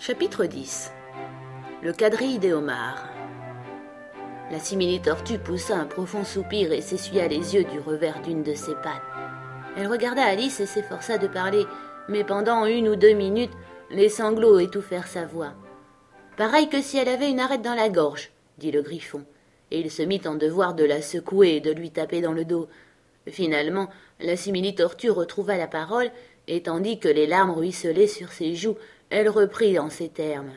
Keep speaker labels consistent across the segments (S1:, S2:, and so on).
S1: Chapitre 10. Le quadrille des homards. La simili-tortue poussa un profond soupir et s'essuya les yeux du revers d'une de ses pattes. Elle regarda Alice et s'efforça de parler, mais pendant 1 ou 2 minutes, les sanglots étouffèrent sa voix. « Pareil que si elle avait une arête dans la gorge, » dit le Griffon, et il se mit en devoir de la secouer et de lui taper dans le dos. Finalement, la simili-tortue retrouva la parole, et tandis que les larmes ruisselaient sur ses joues, elle reprit en ces termes.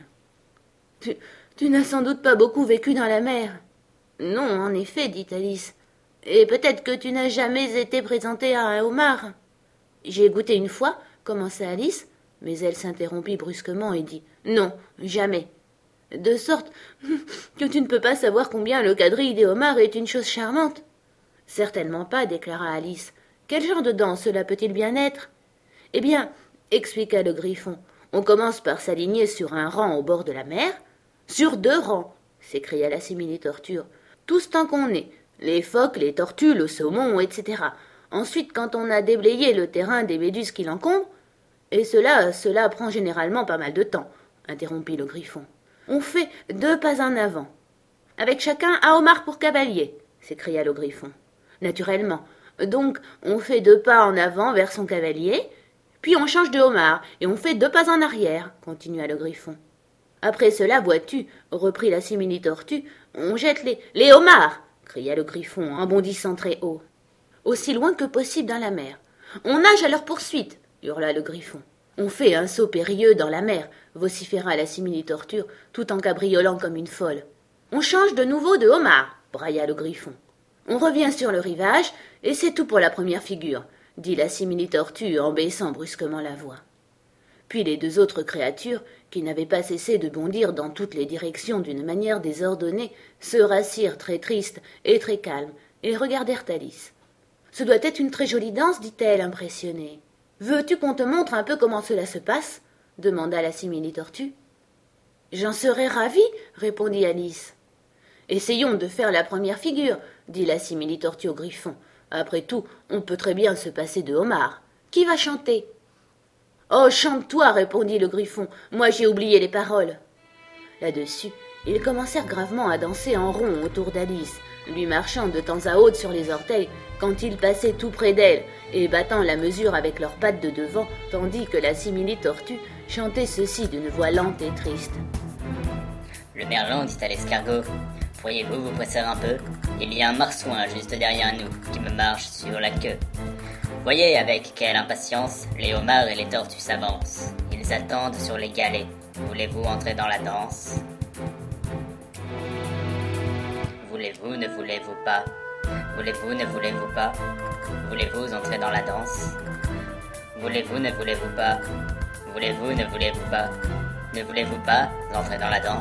S1: « Tu n'as sans doute pas beaucoup vécu dans la mer. »« Non, en effet, dit Alice. Et peut-être que tu n'as jamais été présentée à un homard. »« J'ai goûté une fois, commença Alice, mais elle s'interrompit brusquement et dit « Non, jamais. » De sorte que tu ne peux pas savoir combien le quadrille des homards est une chose charmante. »« Certainement pas, déclara Alice. Quel genre de danse cela peut-il bien être ? » « Eh bien, expliqua le Griffon, on commence par s'aligner sur un rang au bord de la mer. »« Sur 2 rangs, s'écria la simili-tortue, tous tant qu'on est, les phoques, les tortues, le saumon, etc. Ensuite, quand on a déblayé le terrain des méduses qui l'encombrent, et cela prend généralement pas mal de temps, interrompit le Griffon. On fait 2 pas en avant. Avec chacun un homard pour cavalier, s'écria le Griffon. Naturellement. Donc, on fait 2 pas en avant vers son cavalier, puis on change de homard, et on fait 2 pas en arrière, continua le Griffon. Après cela, vois-tu, reprit la simili-tortue, on jette les homards, cria le Griffon en bondissant très haut. Aussi loin que possible dans la mer. On nage à leur poursuite, hurla le Griffon. On fait un saut périlleux dans la mer, vociféra la simili-tortue, tout en cabriolant comme une folle. On change de nouveau de homard, brailla le Griffon. On revient sur le rivage, et c'est tout pour la première figure, dit la simili-tortue en baissant brusquement la voix. Puis les 2 autres créatures, qui n'avaient pas cessé de bondir dans toutes les directions d'une manière désordonnée, se rassirent très tristes et très calmes, et regardèrent Alice. « Ce doit être une très jolie danse, dit-elle, impressionnée. Veux-tu qu'on te montre un peu comment cela se passe ?» demanda la simili-tortue. « J'en serais ravie, répondit Alice. « Essayons de faire la première figure, dit la simili-tortue au Griffon. Après tout, on peut très bien se passer de homard. Qui va chanter ?»« Oh, chante-toi, répondit le Griffon. Moi, j'ai oublié les paroles. » Là-dessus, ils commencèrent gravement à danser en rond autour d'Alice, lui marchant de temps à autre sur les orteils quand ils passaient tout près d'elle et battant la mesure avec leurs pattes de devant, tandis que la simili-tortue chantait ceci d'une voix lente et triste.
S2: Le merlan dit à l'escargot, pourriez-vous vous presser un peu ? Il y a un marsouin juste derrière nous qui me marche sur la queue. Voyez avec quelle impatience les homards et les tortues s'avancent. Ils attendent sur les galets. Voulez-vous entrer dans la danse ? Voulez-vous, ne voulez-vous pas ? Voulez-vous, ne voulez-vous pas ? Voulez-vous entrer dans la danse ? Voulez-vous, ne voulez-vous pas ? Voulez-vous, ne voulez-vous pas ? Ne voulez-vous pas entrer dans la danse ?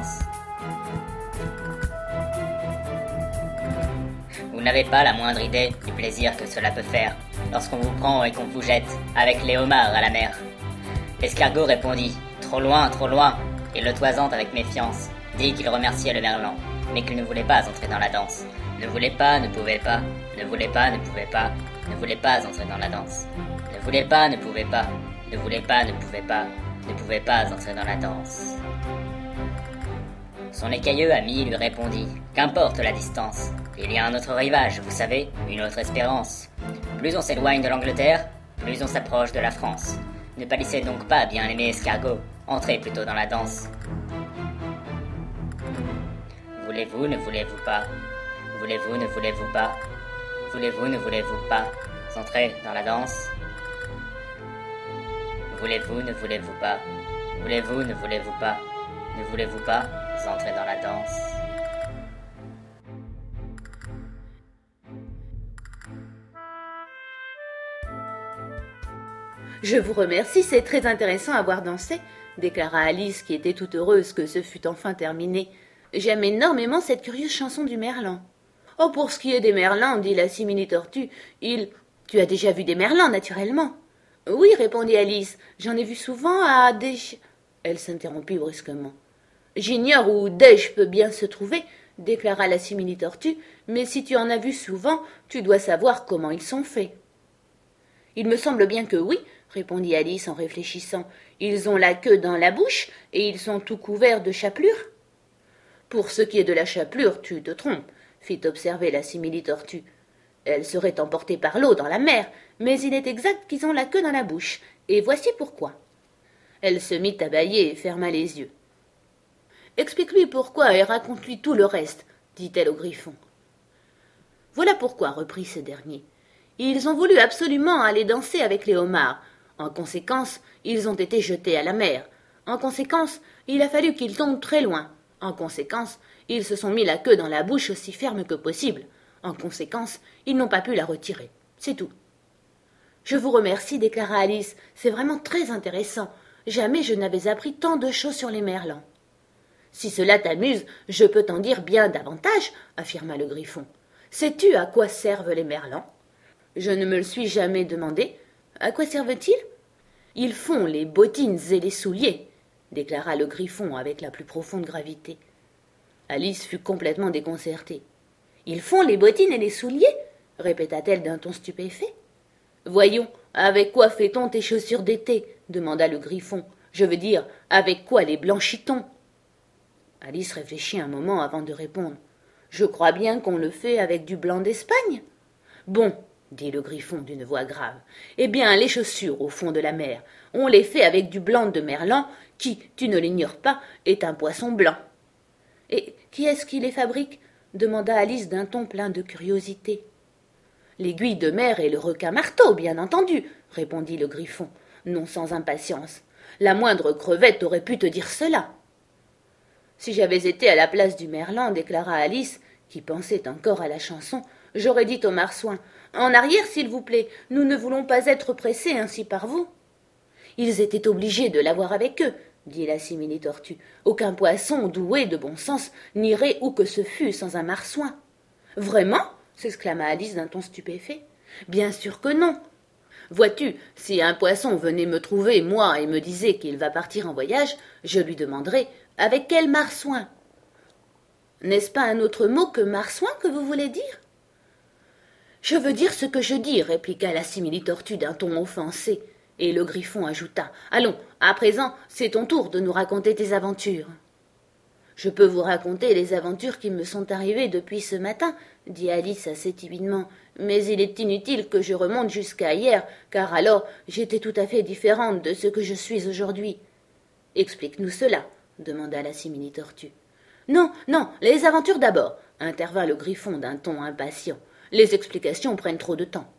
S2: Vous n'avez pas la moindre idée du plaisir que cela peut faire lorsqu'on vous prend et qu'on vous jette avec les homards à la mer. L'escargot répondit « Trop loin, et le toisant avec méfiance, dit qu'il remerciait le merlan, mais qu'il ne voulait pas entrer dans la danse. Ne voulait pas, ne pouvait pas, ne voulait pas, ne pouvait pas, ne voulait pas entrer dans la danse. Ne voulait pas, ne pouvait pas, ne voulait pas, ne pouvait pas, ne pouvait pas entrer dans la danse. » Son écailleux ami lui répondit « Qu'importe la distance, il y a un autre rivage, vous savez, une autre espérance. Plus on s'éloigne de l'Angleterre, plus on s'approche de la France. Ne pâlissez donc pas, bien-aimé escargot, entrez plutôt dans la danse. Voulez-vous, ne voulez-vous pas ? Voulez-vous, ne voulez-vous pas ? Voulez-vous, ne voulez-vous pas entrer dans la danse ? Voulez-vous, ne voulez-vous pas ? Voulez-vous, ne voulez-vous pas ? Ne voulez-vous pas entrer dans la danse ?
S1: « Je vous remercie, c'est très intéressant à voir danser, » déclara Alice, qui était toute heureuse que ce fût enfin terminé. « J'aime énormément cette curieuse chanson du merlan. »« Oh, pour ce qui est des merlans, dit la simili-tortue, Tu as déjà vu des merlans, naturellement. »« Oui, répondit Alice, j'en ai vu souvent à des... » Elle s'interrompit brusquement. « J'ignore où Dèche peut bien se trouver, » déclara la simili-tortue, « mais si tu en as vu souvent, tu dois savoir comment ils sont faits. »« Il me semble bien que oui, » répondit Alice en réfléchissant. Ils ont la queue dans la bouche et ils sont tout couverts de chapelures. Pour ce qui est de la chapelure, tu te trompes, fit observer la simili-tortue. Elle serait emportée par l'eau dans la mer, mais il est exact qu'ils ont la queue dans la bouche, et voici pourquoi. Elle se mit à bâiller et ferma les yeux. Explique-lui pourquoi et raconte-lui tout le reste, dit-elle au griffon. Voilà pourquoi, reprit ce dernier. Ils ont voulu absolument aller danser avec les homards. En conséquence, ils ont été jetés à la mer. En conséquence, il a fallu qu'ils tombent très loin. En conséquence, ils se sont mis la queue dans la bouche aussi ferme que possible. En conséquence, ils n'ont pas pu la retirer. C'est tout. Je vous remercie, déclara Alice. C'est vraiment très intéressant. Jamais je n'avais appris tant de choses sur les merlans. Si cela t'amuse, je peux t'en dire bien davantage, affirma le griffon. Sais-tu à quoi servent les merlans? Je ne me le suis jamais demandé. À quoi servent-ils? Ils font les bottines et les souliers, déclara le griffon avec la plus profonde gravité. Alice fut complètement déconcertée. Ils font les bottines et les souliers? Répéta-t-elle d'un ton stupéfait. Voyons, avec quoi fait-on tes chaussures d'été? Demanda le griffon. Je veux dire, avec quoi les blanchit-on? Alice réfléchit un moment avant de répondre. Je crois bien qu'on le fait avec du blanc d'Espagne. Bon, dit le griffon d'une voix grave. Eh bien, les chaussures au fond de la mer, on les fait avec du blanc de merlan, qui, tu ne l'ignores pas, est un poisson blanc. Et qui est-ce qui les fabrique? Demanda Alice d'un ton plein de curiosité. L'aiguille de mer et le requin-marteau, bien entendu, répondit le griffon, non sans impatience. La moindre crevette aurait pu te dire cela. Si j'avais été à la place du merlan, déclara Alice, qui pensait encore à la chanson, j'aurais dit au marsouin « En arrière, s'il vous plaît, nous ne voulons pas être pressés ainsi par vous. » Ils étaient obligés de l'avoir avec eux, dit la simili-tortue. Aucun poisson doué de bon sens n'irait où que ce fût sans un marsouin. Vraiment? S'exclama Alice d'un ton stupéfait. Bien sûr que non. Vois-tu, si un poisson venait me trouver, moi, et me disait qu'il va partir en voyage, je lui demanderais avec quel marsouin? N'est-ce pas un autre mot que marsouin que vous voulez dire? Je veux dire ce que je dis, répliqua la simili-tortue d'un ton offensé, et le griffon ajouta. Allons, à présent, c'est ton tour de nous raconter tes aventures. Je peux vous raconter les aventures qui me sont arrivées depuis ce matin, dit Alice assez timidement, mais il est inutile que je remonte jusqu'à hier, car alors j'étais tout à fait différente de ce que je suis aujourd'hui. Explique-nous cela, demanda la simili-tortue. Non, non, les aventures d'abord, intervint le griffon d'un ton impatient. Les explications prennent trop de temps.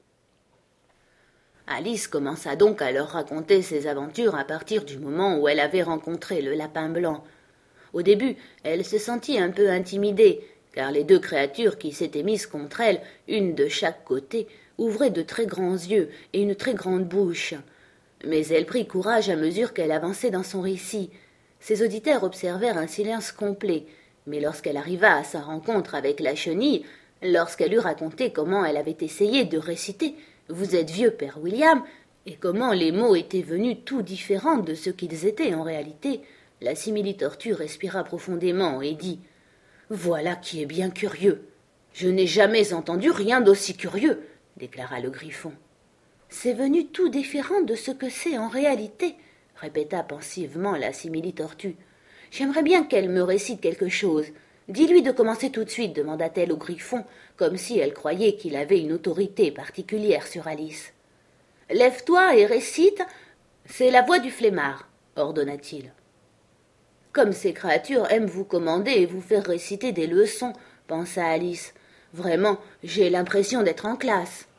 S1: Alice commença donc à leur raconter ses aventures à partir du moment où elle avait rencontré le lapin blanc. Au début, elle se sentit un peu intimidée, car les deux créatures qui s'étaient mises contre elle, une de chaque côté, ouvraient de très grands yeux et une très grande bouche. Mais elle prit courage à mesure qu'elle avançait dans son récit. Ses auditeurs observèrent un silence complet, mais lorsqu'elle arriva à sa rencontre avec la chenille, lorsqu'elle eut raconté comment elle avait essayé de réciter « Vous êtes vieux, Père William » et comment les mots étaient venus tout différents de ce qu'ils étaient en réalité, la simili-tortue respira profondément et dit « Voilà qui est bien curieux. Je n'ai jamais entendu rien d'aussi curieux, déclara le griffon. C'est venu tout différent de ce que c'est en réalité, répéta pensivement la simili-tortue. J'aimerais bien qu'elle me récite quelque chose. Dis-lui de commencer tout de suite, demanda-t-elle au griffon, comme si elle croyait qu'il avait une autorité particulière sur Alice. Lève-toi et récite. C'est la voix du flemmard, ordonna-t-il. Comme ces créatures aiment vous commander et vous faire réciter des leçons, pensa Alice. Vraiment, j'ai l'impression d'être en classe.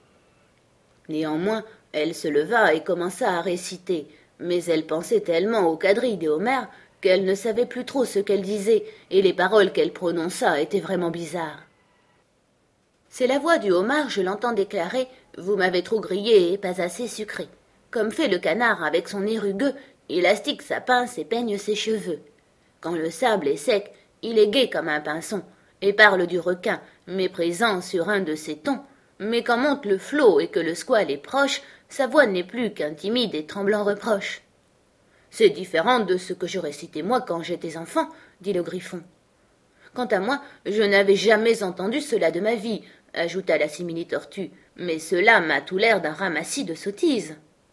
S1: Néanmoins, elle se leva et commença à réciter, mais elle pensait tellement au quadrille des Homères qu'elle ne savait plus trop ce qu'elle disait, et les paroles qu'elle prononça étaient vraiment bizarres. C'est la voix du homard, je l'entends déclarer, vous m'avez trop grillé et pas assez sucré. Comme fait le canard avec son nez rugueux, il astique sa pince et peigne ses cheveux. Quand le sable est sec, il est gai comme un pinson, et parle du requin, méprisant sur un de ses tons. Mais quand monte le flot et que le squale est proche, sa voix n'est plus qu'un timide et tremblant reproche. C'est différent de ce que je récitais moi quand j'étais enfant, dit le griffon. Quant à moi, je n'avais jamais entendu cela de ma vie, ajouta la simili-tortue, mais cela m'a tout l'air d'un ramassis de sottises.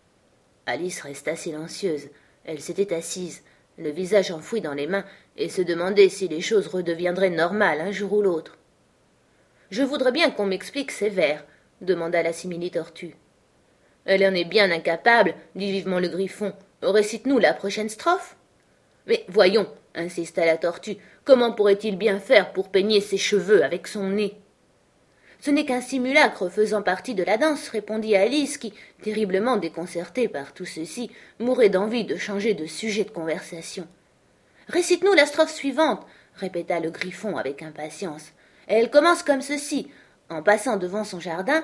S1: Alice resta silencieuse. Elle s'était assise, le visage enfoui dans les mains, et se demandait si les choses redeviendraient normales un jour ou l'autre. « Je voudrais bien qu'on m'explique ces vers, demanda la simili-tortue. Elle en est bien incapable, dit vivement le Griffon. Récite-nous la prochaine strophe. Mais voyons, insista la tortue, comment pourrait-il bien faire pour peigner ses cheveux avec son nez? Ce n'est qu'un simulacre faisant partie de la danse, répondit Alice, qui, terriblement déconcertée par tout ceci, mourait d'envie de changer de sujet de conversation. Récite-nous la strophe suivante, répéta le Griffon avec impatience. Elle commence comme ceci. En passant devant son jardin.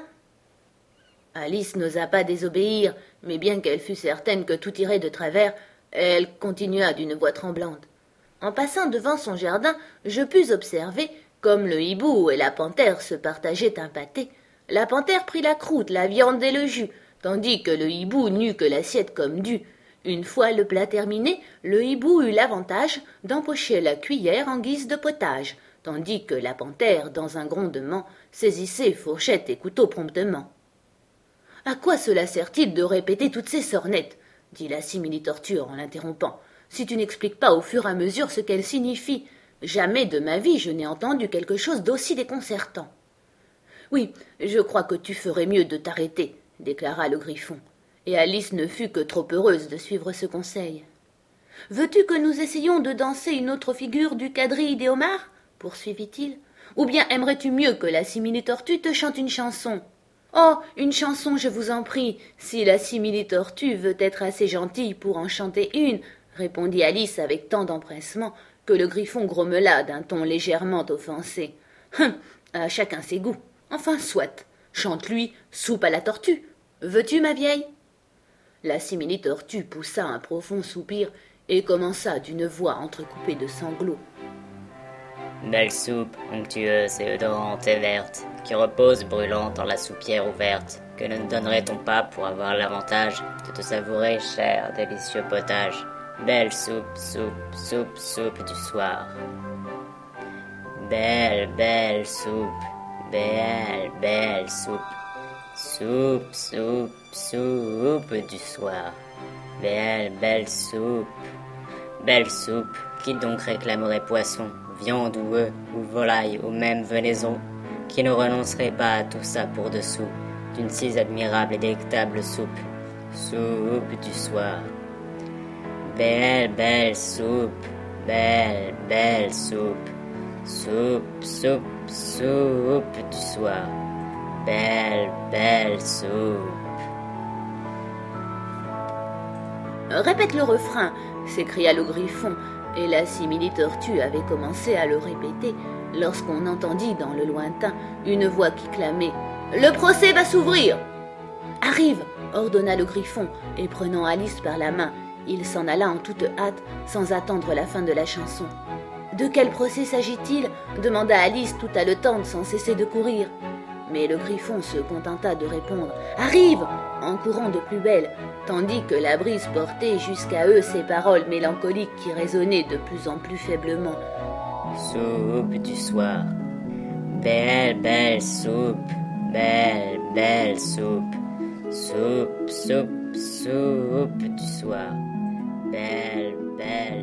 S1: Alice n'osa pas désobéir, mais bien qu'elle fût certaine que tout irait de travers, elle continua d'une voix tremblante. En passant devant son jardin, je pus observer, comme le hibou et la panthère se partageaient un pâté, la panthère prit la croûte, la viande et le jus, tandis que le hibou n'eut que l'assiette comme dû. Une fois le plat terminé, le hibou eut l'avantage d'empocher la cuillère en guise de potage, tandis que la panthère, dans un grondement, saisissait fourchette et couteau promptement. « À quoi cela sert-il de répéter toutes ces sornettes ?» dit la simili-tortue en l'interrompant. « Si tu n'expliques pas au fur et à mesure ce qu'elles signifient, jamais de ma vie je n'ai entendu quelque chose d'aussi déconcertant. »« Oui, je crois que tu ferais mieux de t'arrêter, » déclara le Griffon, et Alice ne fut que trop heureuse de suivre ce conseil. « Veux-tu que nous essayions de danser une autre figure du quadrille des homards ?» poursuivit-il. « Ou bien aimerais-tu mieux que la simili-tortue te chante une chanson ?»« Oh, une chanson, je vous en prie, si la simili-tortue veut être assez gentille pour en chanter une, » répondit Alice avec tant d'empressement que le Griffon grommela d'un ton légèrement offensé. « Hum, à chacun ses goûts. Enfin, soit. Chante-lui soupe à la tortue. Veux-tu, ma vieille ?» La simili-tortue poussa un profond soupir et commença d'une voix entrecoupée de sanglots.
S2: Belle soupe, onctueuse et odorante et verte, qui repose brûlante dans la soupière ouverte, que ne donnerait-on pas pour avoir l'avantage de te savourer, cher, délicieux potage? Belle soupe, soupe, soupe, soupe du soir. Belle, belle soupe, belle soupe. Soupe, soupe, soupe du soir. Belle soupe. Belle soupe, qui donc réclamerait poisson, viande ou œuf, ou volaille, ou même venaison, qui ne renoncerait pas à tout ça pour dessous, d'une si admirable et délectable soupe. Soupe du soir. Belle soupe, belle soupe. Soupe, soupe, soupe du soir. Belle soupe.
S1: Répète le refrain, s'écria le Griffon, et la simili-tortue avait commencé à le répéter lorsqu'on entendit dans le lointain une voix qui clamait « Le procès va s'ouvrir !»« Arrive !» ordonna le Griffon, et prenant Alice par la main, il s'en alla en toute hâte sans attendre la fin de la chanson. « De quel procès s'agit-il » demanda Alice tout haletante sans cesser de courir. Mais le Griffon se contenta de répondre « Arrive !» en courant de plus belle, tandis que la brise portait jusqu'à eux ces paroles mélancoliques qui résonnaient de plus en plus faiblement.
S2: « Soupe du soir, belle soupe, belle soupe, soupe, soupe, soupe du soir, belle soupe. »